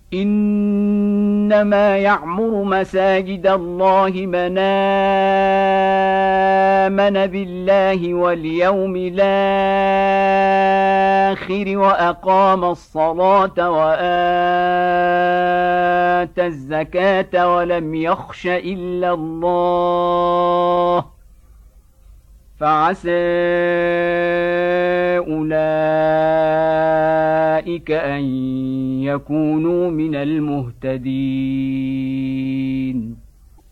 إنما يعمر مساجد الله من آمن بالله واليوم الآخر وأقام الصلاة وآتى الزكاة ولم يخش إلا الله فعسى أولئك أن يكونوا من المهتدين.